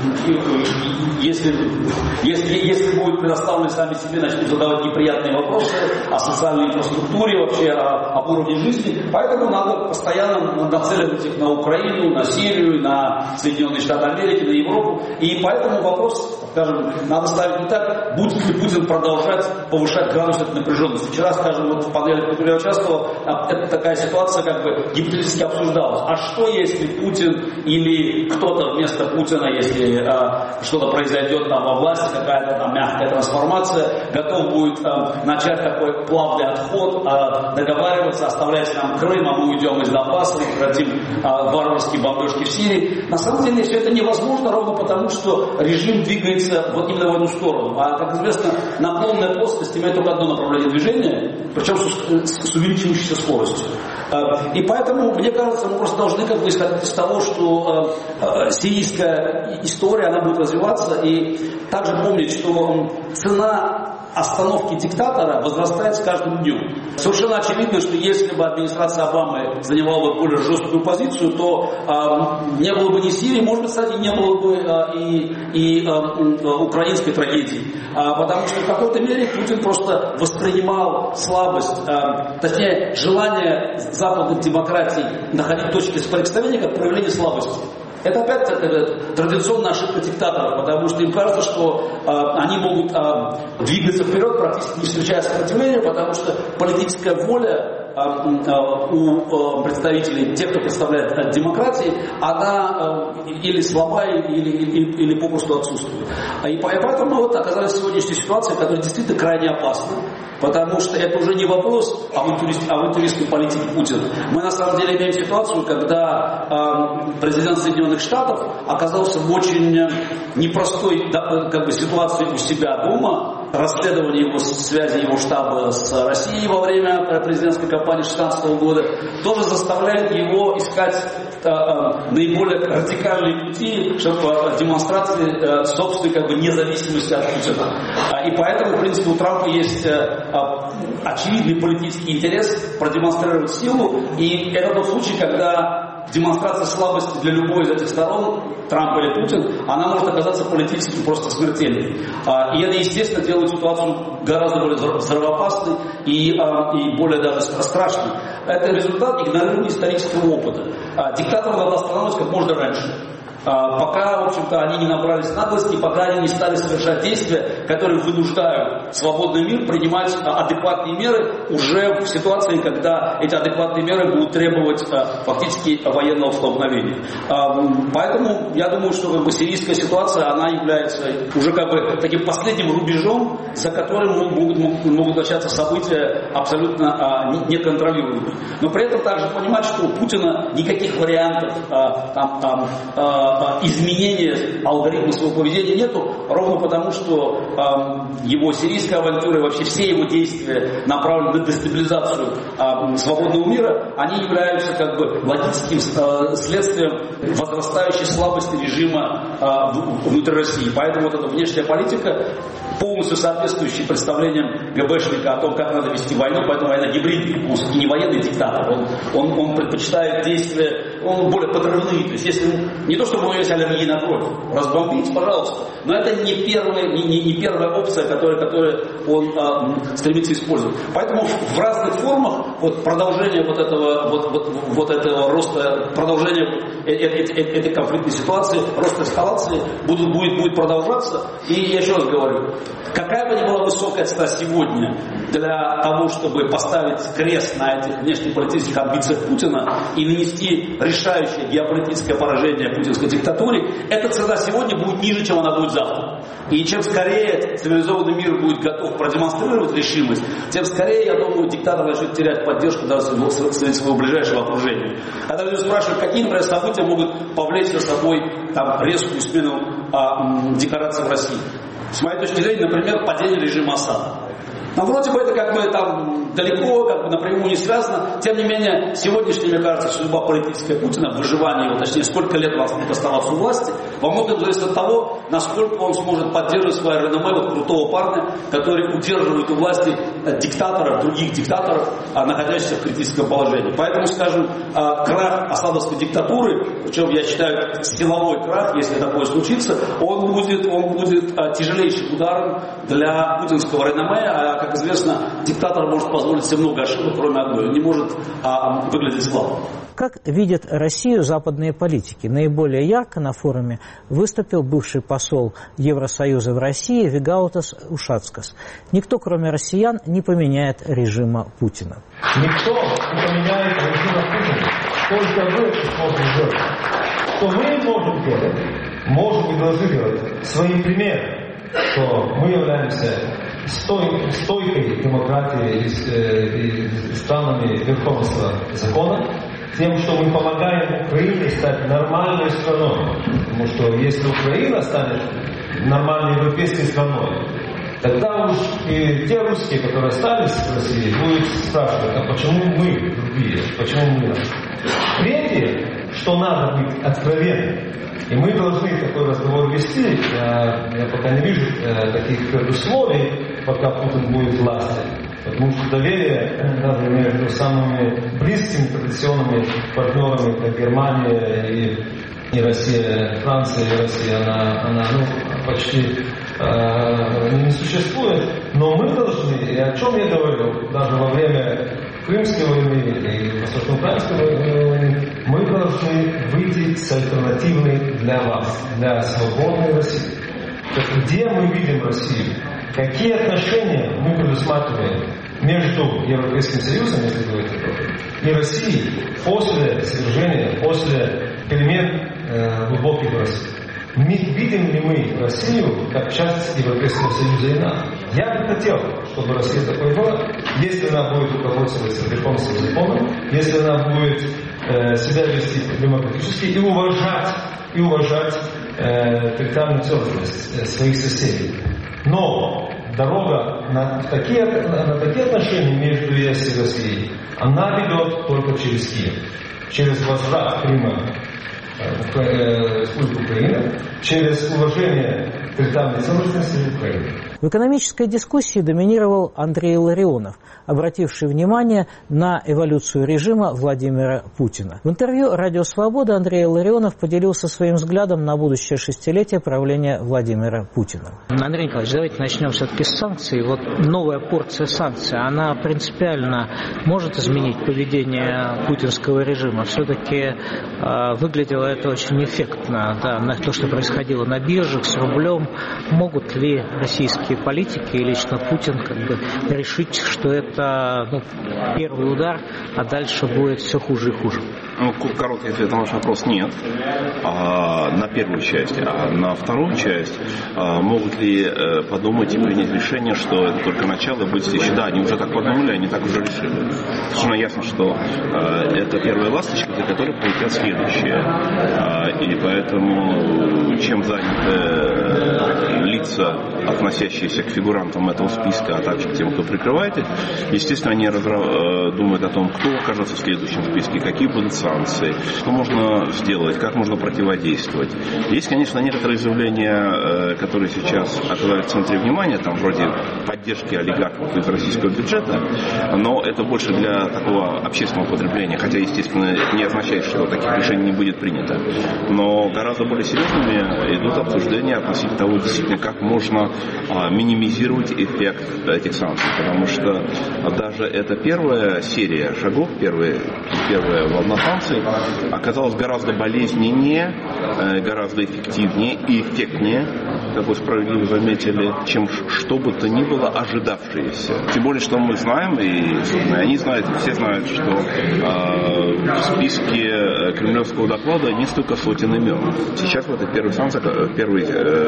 если будут предоставлены сами себе, начнут задавать неприятные вопросы о социальной инфраструктуре, вообще об уровне жизни. Поэтому надо постоянно нацеливать их на Украину, на Сирию, на Соединенные Штаты Америки, на Европу. И поэтому вопрос, скажем, надо ставить не так, будет ли Путин продолжать повышать градус этой напряженности. Вчера, скажем, вот в панели, в которой я участвовал, такая ситуация гипотетически обсуждалась. А что, если Путин или кто-то вместо Путина, если что-то произойдет там во власти, какая-то там мягкая трансформация, готов будет начать такой плавный отход, договариваться, оставлять нам Крым, а мы уйдем из Донбасса, прекратим варварские бомбежки в Сирии. На самом деле все это невозможно ровно потому, что режим двигается вот именно в эту сторону. А, как известно, наклонная плоскость имеет только одно направление движения, причем с увеличивающейся скоростью. И поэтому, мне кажется, мы просто должны исходить из того, что сирийская история, она будет развиваться, и также помнить, что цена остановки диктатора возрастает с каждым днем. Совершенно очевидно, что если бы администрация Обамы занимала бы более жесткую позицию, то не было бы ни Сирии, может быть, кстати, не было бы и украинской трагедии. Потому что в какой-то мере Путин просто воспринимал слабость, точнее, желание западных демократий находить точки соприкосновения как проявление слабости. Это опять традиционная ошибка диктаторов, потому что им кажется, что они могут двигаться вперед, практически не встречая сопротивления, потому что политическая воля у представителей, тех, кто представляет демократии, она или слаба, или попросту отсутствует. И поэтому мы оказались в сегодняшней ситуации, которая действительно крайне опасна, потому что это уже не вопрос авантюристской политики Путина. Мы на самом деле имеем ситуацию, когда президент Соединенных Штатов оказался в очень непростой ситуации у себя дома, расследование его связи его штаба с Россией во время президентской кампании 2016 года тоже заставляет его искать наиболее радикальные пути, чтобы демонстрации собственной независимости от Путина. И поэтому, в принципе, у Трампа есть очевидный политический интерес продемонстрировать силу, и это тот случай, когда демонстрация слабости для любой из этих сторон, Трамп или Путин, она может оказаться политически просто смертельной. И это, естественно, делает ситуацию гораздо более взрывоопасной и более даже страшной. Это результат игнорирования исторического опыта. Диктатору надо остановиться как можно раньше. Пока, в общем-то, они не набрались наглости, пока они не стали совершать действия, которые вынуждают свободный мир принимать адекватные меры уже в ситуации, когда эти адекватные меры будут требовать фактически военного столкновения. Поэтому я думаю, что сирийская ситуация, она является уже таким последним рубежом, за которым могут начаться события абсолютно неконтролируемые. Но при этом также понимать, что у Путина никаких вариантов изменения алгоритма своего поведения нету, ровно потому, что его сирийская авантюра и вообще все его действия, направленные на дестабилизацию свободного мира, они являются логическим следствием возрастающей слабости режима внутри России. Поэтому эта внешняя политика, полностью соответствующая представлениям ГБшника о том, как надо вести войну, поэтому война гибридная, он все-таки не военный диктатор, он предпочитает действия, он более подрывные. То есть если не то, чтобы у него есть аллергия на кровь, разбомбить, пожалуйста, но это не первая опция, которую он стремится использовать. Поэтому в разных формах продолжение этого роста, продолжение этой конфликтной ситуации, рост эскалации будет продолжаться. И я еще раз говорю, какая бы ни была высокая цена сегодня для того, чтобы поставить крест на этих внешнеполитических амбициях Путина и нанести решающее геополитическое поражение путинской диктатуре, эта цена сегодня будет ниже, чем она будет завтра. И чем скорее цивилизованный мир будет готов продемонстрировать решимость, тем скорее, я думаю, диктатор начнет терять поддержку даже среди своего ближайшего окружения. Когда люди спрашивают, какие, например, события могут повлечь за собой резкую смену декораций в России. С моей точки зрения, например, падение режима Асада. Вроде бы это далеко, напрямую не связано. Тем не менее, сегодняшняя, мне кажется, судьба политическая Путина, выживание его, точнее, сколько лет он будет оставаться у власти, во многом зависит от того, насколько он сможет поддерживать свое реноме крутого парня, который удерживает у власти диктаторов, других диктаторов, находящихся в критическом положении. Поэтому, скажем, крах асадовской диктатуры, причем я считаю силовой крах, если такое случится, он будет тяжелейшим ударом для путинского реноме. Как известно, диктатор может позволить себе много ошибок, кроме одной. Он не может выглядеть слабым. Как видят Россию западные политики? Наиболее ярко на форуме выступил бывший посол Евросоюза в России Вигаутас Ушацкас. Никто, кроме россиян, не поменяет режима Путина. Никто не поменяет режима Путина. Только вы сможете делать. Что мы можем делать? Можем и должны делать своим примером, что мы являемся стойкой демократии и странами верховенства закона, тем, что мы помогаем Украине стать нормальной страной. Потому что если Украина станет нормальной европейской страной, тогда уж и те русские, которые остались в России, будут спрашивать, а почему мы другие, почему мы? Третье, что надо быть откровенным. И мы должны такой разговор вести. Я пока не вижу таких условий, пока Путин будет в власти. Потому что доверие даже между самыми близкими традиционными партнерами, как Германия и Россия, Франция и Россия, она почти не существует. Но мы должны, и о чем я говорил, даже во время Крымской войны и Восточно-Украинской войны, мы должны выйти с альтернативной для вас, для свободной России. Так где мы видим Россию? Какие отношения мы предусматриваем между Европейским Союзом, если говорить о том, и Россией после свержения, после перемен глубоких в России? Видим ли мы Россию как часть Европейского Союза и НАТО? Я бы хотел, чтобы Россия такой была, если она будет руководствоваться верховенством закона, если она будет себя вести демократически и уважать территориальную целостность своих соседей. Но дорога на такие отношения между ЕС и Россией, она ведет только через Киев, через возврат Крыма в Республику Украина, через уважение территориальной целостности Украины. В экономической дискуссии доминировал Андрей Илларионов, обративший внимание на эволюцию режима Владимира Путина. В интервью «Радио Свобода» Андрей Илларионов поделился своим взглядом на будущее шестилетие правления Владимира Путина. Андрей Николаевич, давайте начнем все-таки с санкций. Вот новая порция санкций, она принципиально может изменить поведение путинского режима? Все-таки выглядело это очень эффектно, да, на то, что происходило на биржах с рублем. Могут ли российские политики и лично Путин решить, что это первый удар, а дальше будет все хуже и хуже? Короткий ответ на ваш вопрос – нет. На первую часть. А на вторую часть могут ли подумать и принять решение, что это только начало, будет следующее? Да, они уже так подумали, они так уже решили. Совершенно ясно, что это первая ласточка, для которой полетят следующие. И поэтому чем заняты лица, относящиеся к фигурантам этого списка, а также к тем, кто прикрывает их, естественно, они думают о том, кто окажется в следующем списке, какие будут санкции, что можно сделать, как можно противодействовать. Есть, конечно, некоторые заявления, которые сейчас оказались в центре внимания, там вроде поддержки олигархов из российского бюджета, но это больше для такого общественного потребления, хотя, естественно, не означает, что таких решений не будет принято. Но гораздо более серьезными идут обсуждения относительно того, действительно, как можно минимизировать эффект этих санкций, потому что даже эта первая серия шагов, первая волна санкций оказалась гораздо болезненнее, гораздо эффективнее и эффектнее, как вы справедливо заметили, чем что бы то ни было ожидавшееся. Тем более, что мы знаем, и они знают, все знают, что в списке кремлевского доклада несколько сотен имен. Сейчас в этой первой санкции, в первой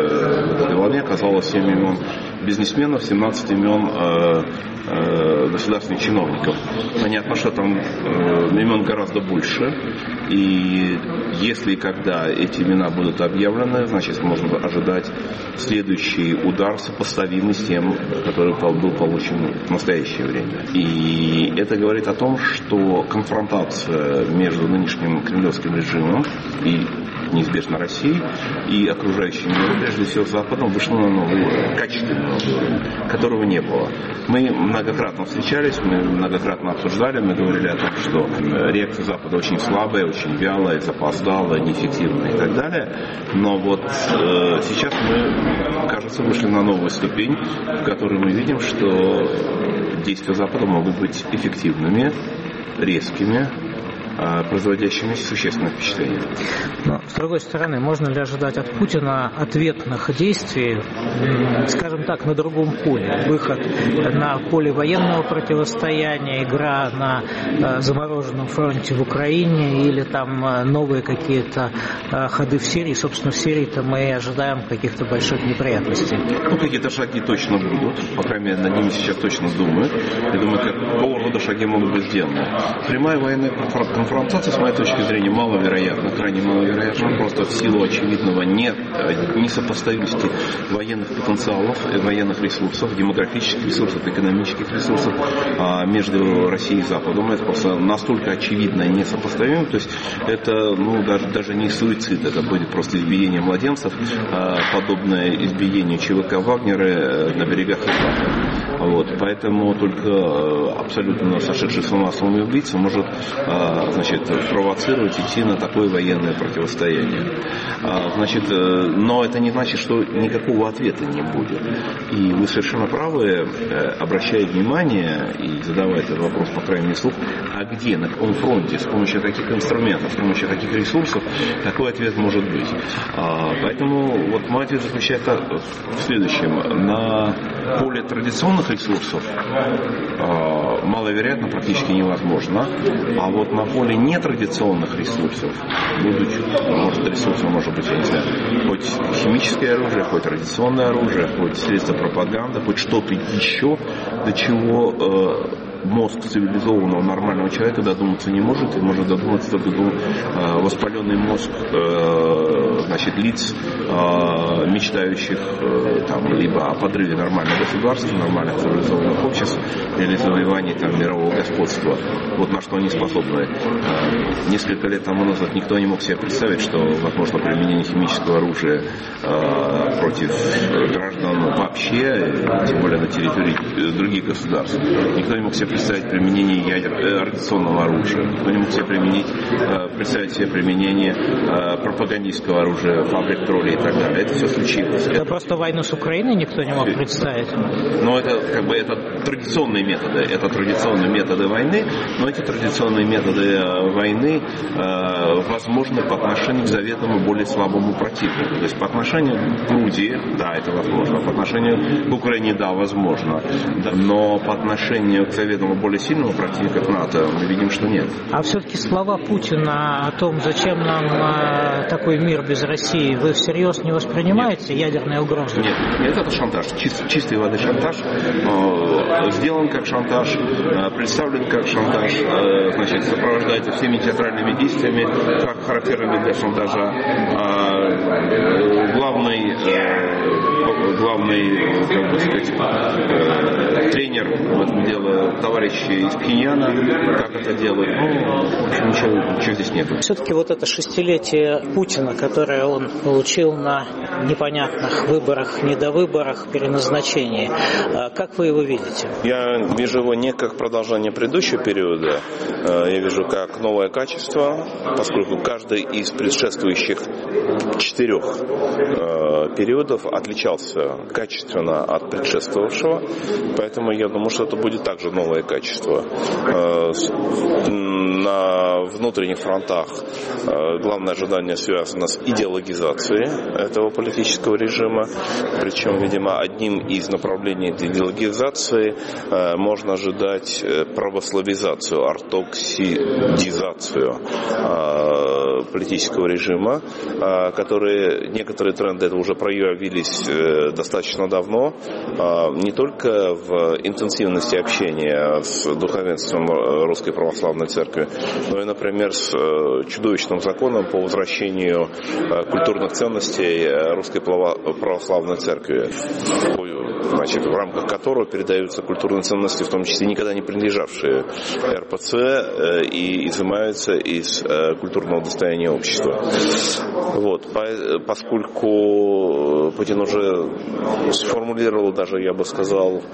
волне оказалось 7 имен бизнесменов, 17 имен государственных чиновников. Понятно, что там имен гораздо больше, и если и когда эти имена будут объявлены, значит, можно ожидать следующий удар, сопоставимый с тем, который был получен в настоящее время. И это говорит о том, что конфронтация между нынешним кремлевским режимом и неизбежно Россией и окружающим миром, прежде всего Западом, вышла на новый уровень, качественный уровень, которого не было. Мы многократно встречались, мы многократно обсуждали, мы говорили о том, что реакция Запада очень слабая, очень вялая, запоздалая, неэффективная и так далее. Но вот сейчас мы, кажется, вышли на новую ступень, в которой мы видим, что действия Запада могут быть эффективными, резкими, производящими существенное впечатление. Но, с другой стороны, можно ли ожидать от Путина ответных действий, скажем так, на другом поле? Выход на поле военного противостояния, игра на замороженном фронте в Украине или там новые какие-то ходы в Сирии? Собственно, в Сирии-то мы ожидаем каких-то больших неприятностей. Какие-то шаги точно будут, по крайней мере, над ними сейчас точно думают. Я думаю, какого рода шаги могут быть сделаны. Прямая военная конфронтация, с моей точки зрения, маловероятна, крайне маловероятна, просто в силу очевидного несопоставимости военных потенциалов, военных ресурсов, демографических ресурсов, экономических ресурсов между Россией и Западом. Это просто настолько очевидно и несопоставимо, то есть это даже не суицид, это будет просто избиение младенцев, подобное избиению ЧВК Вагнера на берегах Ефрата. Вот. Поэтому только абсолютно сошедший с ума самоубийца может провоцировать, идти на такое военное противостояние. Но это не значит, что никакого ответа не будет. И вы совершенно правы, обращая внимание и задавая этот вопрос, по крайней мере, вслух, а где, на каком фронте, с помощью каких инструментов, с помощью каких ресурсов, какой ответ может быть. Поэтому вот мой ответ заключается в следующем. На поле традиционных ресурсов маловероятно, практически невозможно. А вот на поле нетрадиционных ресурсов, ресурсом может быть, я не знаю, хоть химическое оружие, хоть традиционное оружие, хоть средства пропаганды, хоть что-то еще, до чего мозг цивилизованного нормального человека додуматься не может, и может додуматься только воспаленный мозг лиц, мечтающих либо о подрыве нормального государства, нормальных цивилизованных обществ или завоевании мирового господства. Вот на что они способны. Несколько лет тому назад никто не мог себе представить, что возможно применение химического оружия против граждан вообще, тем более на территории других государств. Никто не мог себе представить применение радиационного оружия. Никто не мог себе представить себе применение пропагандистского оружия, фабрик троллей и так далее. Это все случилось. Это просто войну с Украиной никто не мог представить. Но это это традиционные методы. Это традиционные методы войны, но эти традиционные методы войны возможны по отношению к заведомо более слабому противнику. То есть по отношению к Грузии, да, это возможно. По отношению к Украине, да, возможно. Но по отношению к заведомо более сильному противнику, к НАТО, мы видим, что нет. А все-таки слова Путина о том, зачем нам такой мир без России, вы всерьез не воспринимаете? Нет. Ядерные угрозы? Нет, это шантаж. Чистой воды шантаж. Сделан как шантаж, представлен как шантаж, сопровождается всеми театральными действиями, как характерными для шантажа. Главный тренер в этом деле, товарищи из Пхеньяна, как это делают, в общем, ничего здесь нет. Все-таки вот это шестилетие Путина, которое он получил на непонятных выборах, недовыборах, переназначении, как вы его видите? Я вижу его не как продолжение предыдущего периода, я вижу как новое качество, поскольку каждый из предшествующих 4 периодов отличался качественно от предшествовавшего, поэтому я думаю, что это будет также новое качество. На внутренних фронтах главное ожидание связано с идеологизацией этого политического режима, причем, видимо, одним из направлений идеологизации можно ожидать православизацию, ортодоксизацию политического режима, некоторые тренды это уже проявились достаточно давно, не только в интенсивности общения с духовенством Русской Православной Церкви, но и, например, с чудовищным законом по возвращению культурных ценностей Русской Православной Церкви, в рамках которого передаются культурные ценности, в том числе никогда не принадлежавшие РПЦ, и изымаются из культурного достояния общества. Поскольку Путин уже сформулировал, даже я бы сказал,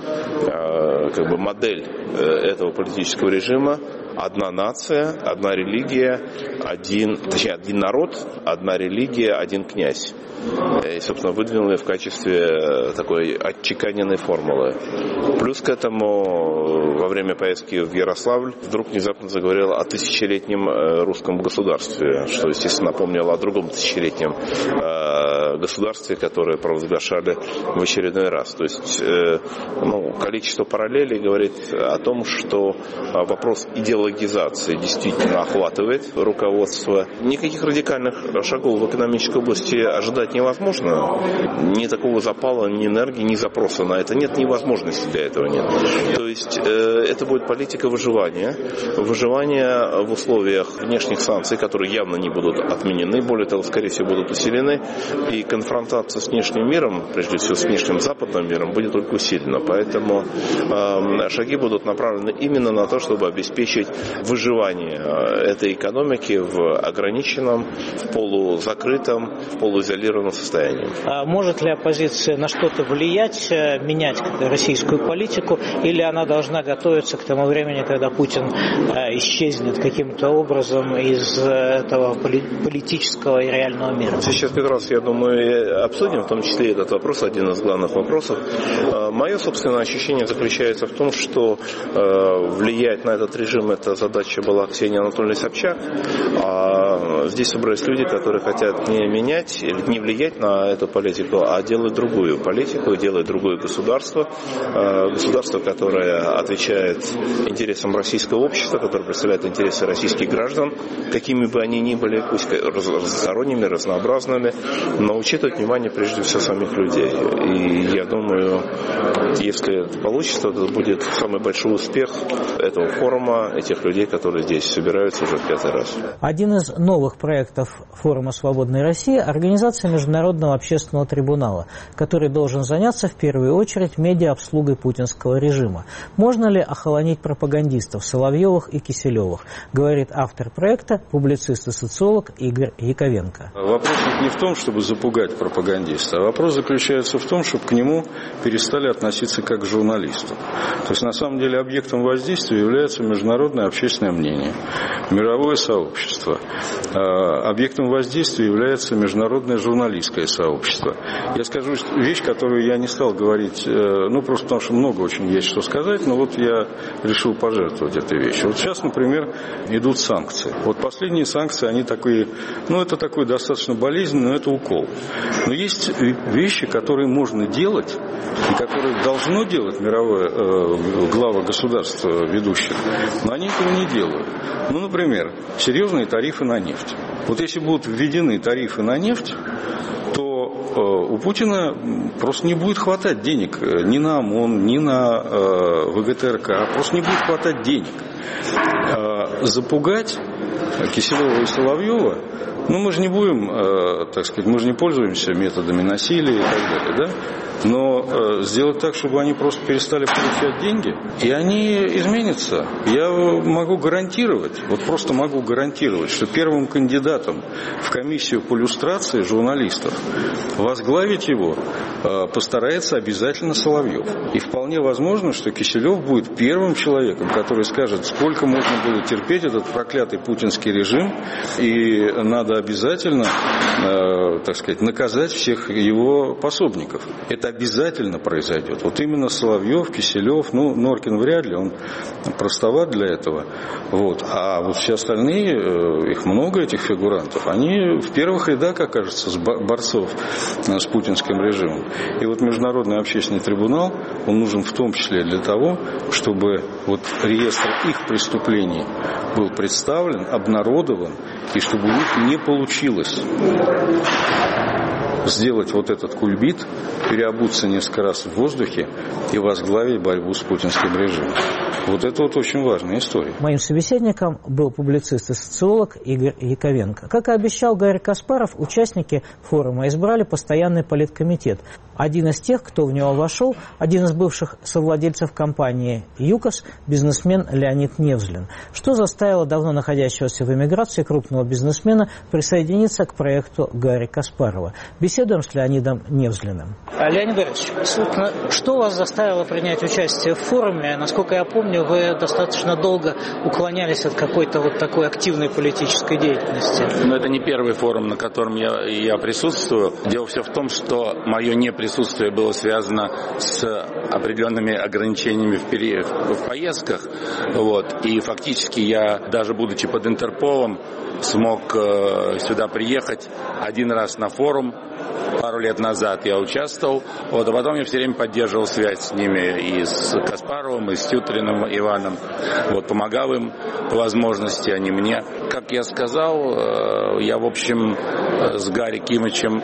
модель этого политического режима: одна нация, одна религия, один народ, одна религия, один князь. И, собственно, выдвинул ее в качестве такой отчеканенной формулы. Плюс к этому во время поездки в Ярославль вдруг внезапно заговорил о тысячелетнем русском государстве, что, естественно, напомнило о другом тысячелетнем государстве, которое провозглашали в очередной раз. То есть количество параллелей говорит о том, что вопрос идеологизации действительно охватывает руководство. Никаких радикальных шагов в экономической области ожидать невозможно. Ни такого запала, ни энергии, ни запроса на это нет, ни возможности для этого нет. То есть это будет политика выживания в условиях внешних санкций, которые явно не будут отменены, более того, скорее всего, будут усилены, и конфронтация с внешним миром, прежде всего с внешним западным миром, будет только усилена. Поэтому шаги будут направлены именно на то, чтобы обеспечить выживание этой экономики в ограниченном, в полузакрытом, в полуизолированном состоянии. А может ли оппозиция на что-то влиять, менять российскую политику, или она должна готовиться к тому времени, когда Путин исчезнет каким-то образом из этого политического и реального мира? Сейчас как раз, я думаю, обсудим, в том числе этот вопрос, один из главных вопросов. Мое собственное ощущение заключается в том, что влиять на этот режим — это задача была Ксении Анатольевны Собчак, а здесь собрались люди, которые хотят не менять или не влиять на эту политику, а делать другую политику, делать другое государство, которое отвечает интересам российского общества, которое представляет интересы российских граждан, какими бы они ни были, пусть разносторонними, разнообразными, но учитывать внимание прежде всего самих людей. И я думаю, если это получится, то это будет самый большой успех этого форума, этих людей, которые здесь собираются уже в 5-й раз. Один из новых проектов форума «Свободной России» – организация Международного общественного трибунала, который должен заняться в первую очередь медиаобслугой путинского режима. Можно ли охолонить пропагандистов Соловьевых и Киселевых, говорит автор проекта, публицист и социолог Игорь Яковенко. Вопрос не в том, чтобы запугать пропагандиста, а вопрос заключается в том, чтобы к нему перестали относиться как к журналисту. То есть на самом деле объектом воздействия является международное общественное мнение, мировое сообщество. Объектом воздействия является международное журналистское сообщество. Я скажу вещь, которую я не стал говорить, просто потому что много очень есть что сказать, но вот я решил пожертвовать этой вещью. Вот сейчас, например, идут санкции. Вот последние санкции, они такие, это такой достаточно болезненный, но это укол. Но есть вещи, которые можно делать, и которые должно делать мировое глава государства ведущих, но они этого не делают. Например, серьезные тарифы на нефть. Вот если будут введены тарифы на нефть, то у Путина просто не будет хватать денег ни на ОМОН, ни на ВГТРК, просто не будет хватать денег. Запугать Киселева и Соловьева, мы же не будем, мы же не пользуемся методами насилия и так далее, да? Но сделать так, чтобы они просто перестали получать деньги, и они изменятся. Я могу гарантировать, просто могу гарантировать, что первым кандидатом в комиссию по люстрации журналистов возглавить его постарается обязательно Соловьев. И вполне возможно, что Киселев будет первым человеком, который скажет, сколько можно было терпеть этот проклятый путинский режим, и надо обязательно, наказать всех его пособников. Это обязательно произойдет. Вот именно Соловьев, Киселев, Норкин вряд ли, он простоват для этого. А вот все остальные, их много, этих фигурантов, они в первых рядах окажутся борцов с путинским режимом. И вот Международный общественный трибунал, он нужен в том числе для того, чтобы реестр их преступлений был представлен, обнародован, и чтобы у них не получилось сделать этот кульбит, переобуться несколько раз в воздухе и возглавить борьбу с путинским режимом. Это очень важная история. Моим собеседником был публицист и социолог Игорь Яковенко. Как и обещал Гарри Каспаров, участники форума избрали постоянный политкомитет. Один из тех, кто в него вошел, один из бывших совладельцев компании «ЮКОС», бизнесмен Леонид Невзлин. Что заставило давно находящегося в эмиграции крупного бизнесмена присоединиться к проекту Гарри Каспарова? Беседуем с Леонидом Невзлиным. Леонид Борисович, что вас заставило принять участие в форуме? Насколько я помню, вы достаточно долго уклонялись от какой-то такой активной политической деятельности. Это не первый форум, на котором я присутствую. Дело все в том, что мое неприсутствие было связано с определенными ограничениями в поездках. И фактически я, даже будучи под Интерполом, смог сюда приехать один раз на форум. Пару лет назад я участвовал, а потом я все время поддерживал связь с ними, и с Каспаровым, и с Тютриным Иваном. Помогал им по возможности, они мне. Как я сказал, я, в общем, с Гарри Кимычем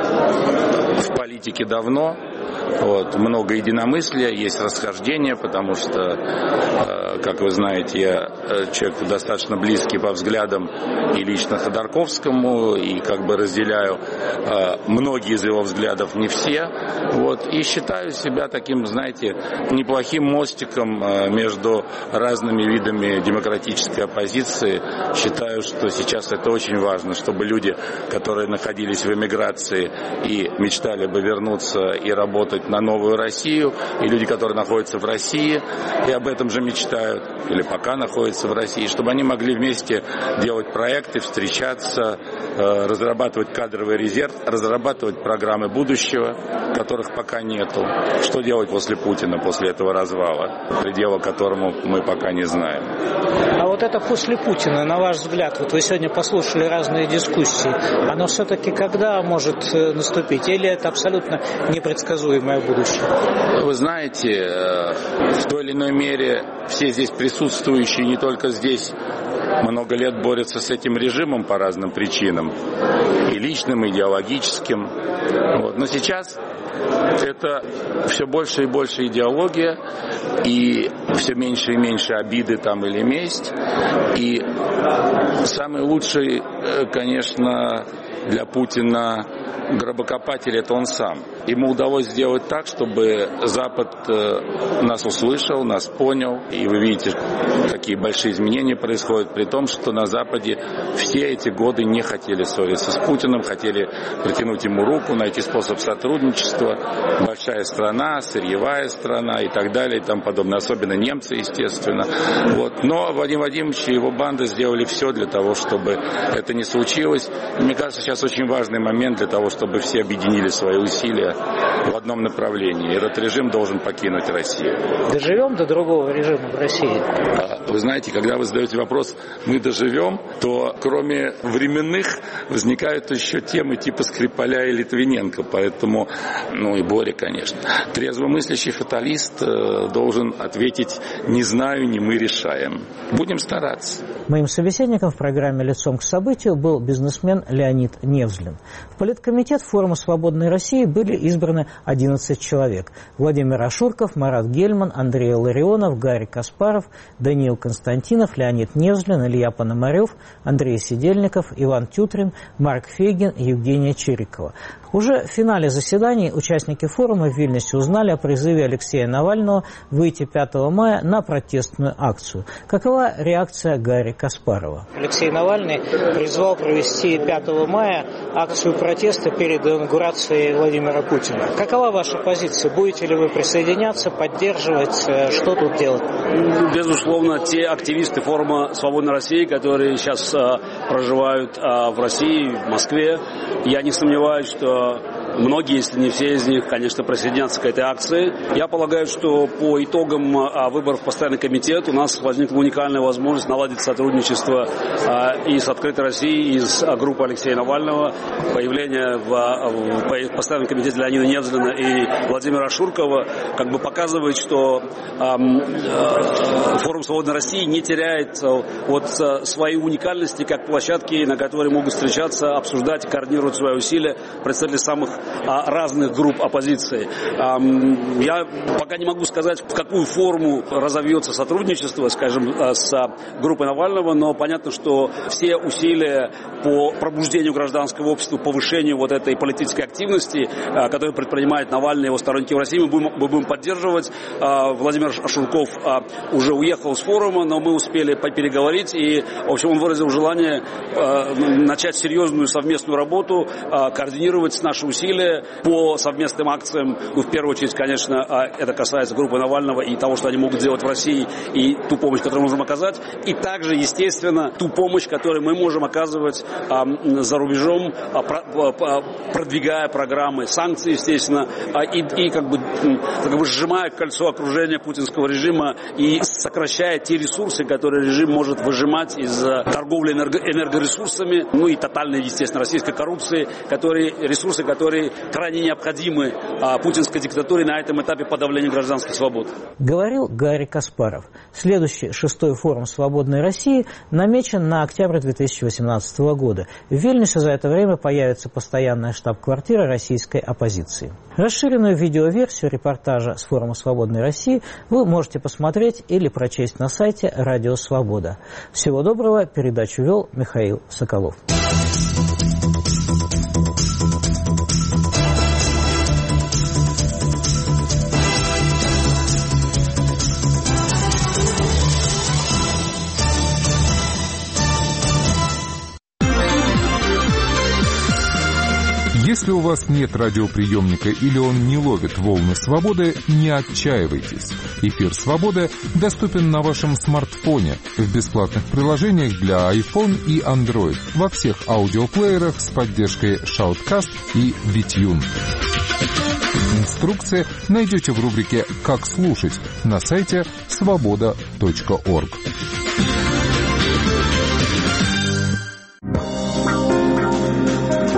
в политике давно. Много единомыслия, есть расхождения, потому что, как вы знаете, я человек достаточно близкий по взглядам и лично Ходорковскому, и разделяю многие из его взглядов, не все. И считаю себя таким, неплохим мостиком между разными видами демократической оппозиции. Считаю, что сейчас это очень важно, чтобы люди, которые находились в эмиграции и мечтали бы вернуться и работать на новую Россию, и люди, которые находятся в России и об этом же мечтают, или пока находятся в России, чтобы они могли вместе делать проекты, встречаться, разрабатывать кадровый резерв, разрабатывать программы будущего, которых пока нету. Что делать после Путина, после этого развала, предела которому мы пока не знаем. А это после Путина, на ваш взгляд, вы сегодня послушали разные дискуссии, оно все-таки когда может наступить? Или это абсолютно непредсказуемое будущее? Вы знаете, в той или иной мере все здесь присутствующие, не только здесь, много лет борются с этим режимом по разным причинам, и личным, и идеологическим. Вот. Но сейчас это все больше и больше идеология, и все меньше и меньше обиды там или месть. И самый лучший, конечно, для Путина гробокопатель — это он сам. Ему удалось сделать так, чтобы Запад нас услышал, нас понял. И вы видите, какие большие изменения происходят, при том, что на Западе все эти годы не хотели ссориться с Путиным, хотели протянуть ему руку, найти способ сотрудничества. Большая страна, сырьевая страна и так далее, и тому подобное. Особенно немцы, естественно. Вот. Но Владимир Владимирович и его банда сделали все для того, чтобы это не случилось. Мне кажется, сейчас очень важный момент для того, чтобы все объединили свои усилия в одном направлении. Этот режим должен покинуть Россию. Доживем до другого режима в России? Вы знаете, когда вы задаете вопрос «мы доживем», то кроме временных возникают еще темы типа Скрипаля и Литвиненко. Поэтому, и Боря, конечно. Трезвомыслящий фаталист должен ответить «не знаю, не мы решаем». Будем стараться. Моим собеседником в программе «Лицом к событию» был бизнесмен Леонид Невзлин. В Политкомитет Форума Свободной России были избраны 11 человек. Владимир Ашурков, Марат Гельман, Андрей Ларионов, Гарри Каспаров, Даниил Константинов, Леонид Невзлин, Илья Пономарев, Андрей Сидельников, Иван Тютрин, Марк Фейгин и Евгения Чирикова. Уже в финале заседаний участники форума в Вильнюсе узнали о призыве Алексея Навального выйти 5 мая на протестную акцию. Какова реакция Гарри Каспарова? Алексей Навальный призвал провести 5 мая акцию протеста перед инаугурацией Владимира Путина. Какова ваша позиция? Будете ли вы присоединяться, поддерживать? Что тут делать? Безусловно, те активисты форума «Свободной России», которые сейчас проживают в России, в Москве, я не сомневаюсь, что многие, если не все из них, конечно, присоединятся к этой акции. Я полагаю, что по итогам выборов в постоянный комитет у нас возникла уникальная возможность наладить сотрудничество и с «Открытой Россией», и с группой Алексея Навального. Появление в постоянном комитете Леонида Невзлина и Владимира Ашуркова показывает, что форум «Свободной России» не теряет своей уникальности как площадки, на которой могут встречаться, обсуждать, координировать свои усилия представители самых разных групп оппозиции. Я пока не могу сказать, в какую форму разовьется сотрудничество, скажем, с группой Навального, но понятно, что все усилия по пробуждению гражданского общества, повышению этой политической активности, которую предпринимает Навальный и его сторонники в России, мы будем поддерживать. Владимир Ашурков уже уехал с форума, но мы успели переговорить, и, в общем, он выразил желание начать серьезную совместную работу, координировать наши усилия по совместным акциям. В первую очередь, конечно, это касается группы Навального и того, что они могут сделать в России, и ту помощь, которую мы можем оказать, и также, естественно, ту помощь, которую мы можем оказывать за рубежом, продвигая программы санкций, естественно, и сжимая кольцо окружения путинского режима и сокращая те ресурсы, которые режим может выжимать из торговли энергоресурсами, и тотальной, естественно, российской коррупции, ресурсы, которые крайне необходимы путинской диктатуре на этом этапе подавления гражданских свобод. Говорил Гарри Каспаров. Следующий 6-й форум «Свободной России» намечен на октябрь 2018 года. В Вильнюсе за это время появится постоянная штаб-квартира российской оппозиции. Расширенную видеоверсию репортажа с форума «Свободной России» вы можете посмотреть или прочесть на сайте «Радио Свобода». Всего доброго. Передачу вел Михаил Соколов. Если у вас нет радиоприемника или он не ловит волны свободы, не отчаивайтесь. Эфир «Свобода» доступен на вашем смартфоне в бесплатных приложениях для iPhone и Android во всех аудиоплеерах с поддержкой Shoutcast и BitTune. Инструкции найдете в рубрике «Как слушать» на сайте svoboda.org.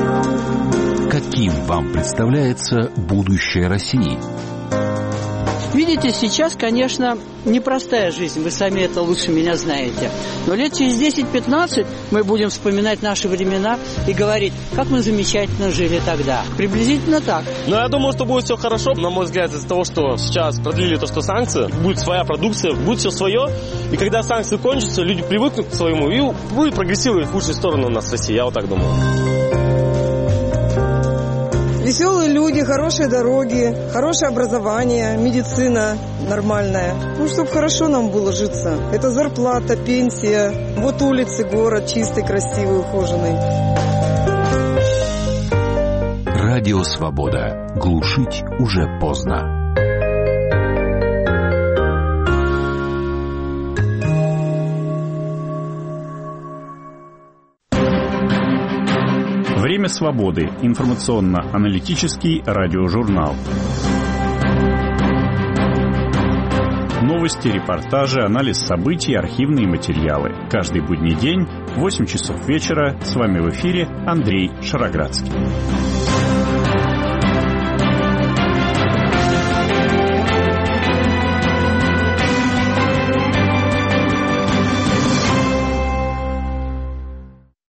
Каким вам представляется будущее России? Видите, сейчас, конечно, непростая жизнь, вы сами это лучше меня знаете. Но лет через 10-15 мы будем вспоминать наши времена и говорить, как мы замечательно жили тогда. Приблизительно так. Но я думаю, что будет все хорошо, на мой взгляд, из-за того, что сейчас продлили то, что санкции, будет своя продукция, будет все свое. И когда санкции кончатся, люди привыкнут к своему и будет прогрессировать в лучшую сторону у нас в России, я вот так думаю. Веселые люди, хорошие дороги, хорошее образование, медицина нормальная. Ну, чтобы хорошо нам было житься. Это зарплата, пенсия. Вот улицы, город чистый, красивый, ухоженный. Радио «Свобода». Глушить уже поздно. Время свободы. Информационно-аналитический радиожурнал. Новости, репортажи, анализ событий, архивные материалы. Каждый будний день в 8 часов вечера. С вами в эфире Андрей Шароградский.